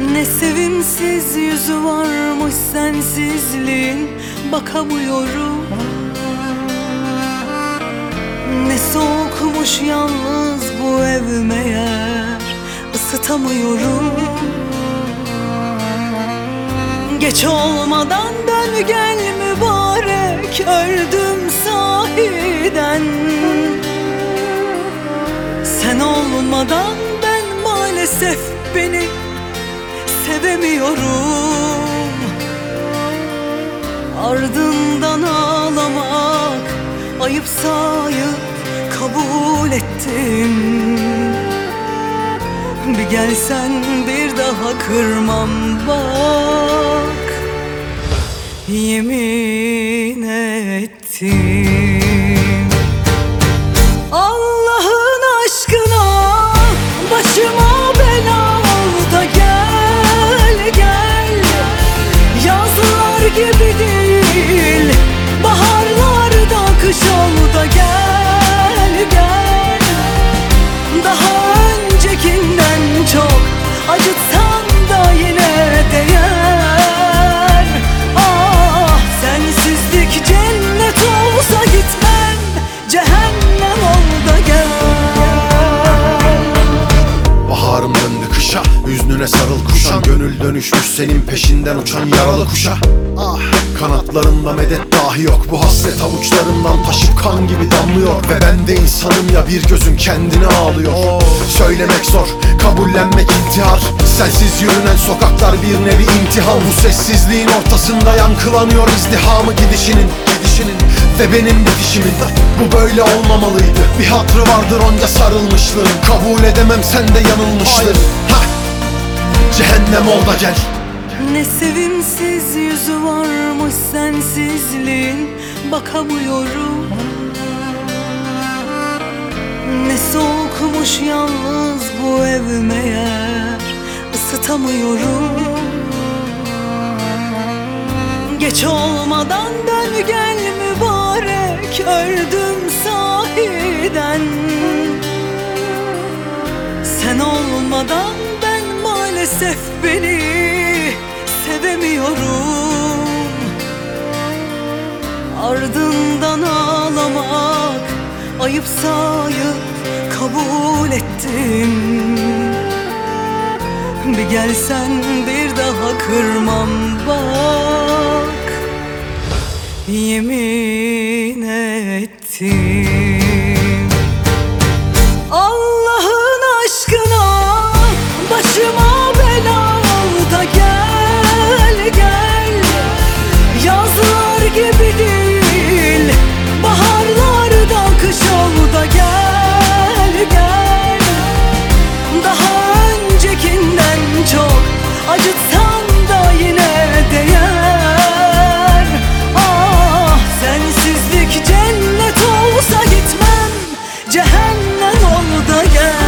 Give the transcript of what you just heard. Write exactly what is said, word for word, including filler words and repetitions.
Ne sevimsiz yüzü varmış sensizliğin, bakamıyorum. Ne soğukmuş yalnız bu ev meğer, ısıtamıyorum. Geç olmadan dön gel mübarek, öldüm sahiden. Sen olmadan ben maalesef beni sevemiyorum. Ardından ağlamak ayıp sayıp kabul ettim. Bir gelsen bir daha kırmam bak, yemin ettim. Allah'ın aşkına başıma bela ol da gel gel. Yazlar gibi değil, baharlarda kış ol da gel gel. Daha öncekinden çok acıtsan da yine değer. Ah, sensizlik cennet olsa gitmem, cehennem ol da gel. Baharım döndü kışa, hüznüne sarıl kuşan. Gönül dönüşmüş senin peşinden uçan yaralı kuşa. Ah, kanatlarında medet dahi yok. Bu hasret avuçlarından taşıp kan gibi damlıyor. Ve ben de insanım ya, bir gözün kendini ağlıyor. Söylemek zor, kabullenmek intihar. Sensiz yürünen sokaklar bir nevi imtihan. Bu sessizliğin ortasında yankılanıyor izdihamı gidişinin, gidişinin ve benim bitişimin. Bu böyle olmamalıydı, bir hatrı vardır onca sarılmışlığın. Kabul edemem, sen de yanılmıştır. Hah, cehennem ol da gel. Ne sevimsiz yüzü varmış sensizliğin, bakamıyorum. Ne soğukmuş yalnız bu ev meğer, ısıtamıyorum. Geç olmadan dön gel mübarek, öldüm sahiden. Sen olmadan ben maalesef beni sevemiyorum. Ardından ağlamak ayıp sayıp kabul ettim. Bir gelsen bir daha kırmam bak, yemin ettim. Allah'ın aşkına başıma bela ol da gel gel. Yazlar gibi değil, baharlarda kış ol da gel gel. Daha öncekinden çok acıtsan da yine değer. Ah, sensizlik cennet olsa gitmem, cehennem ol da gel.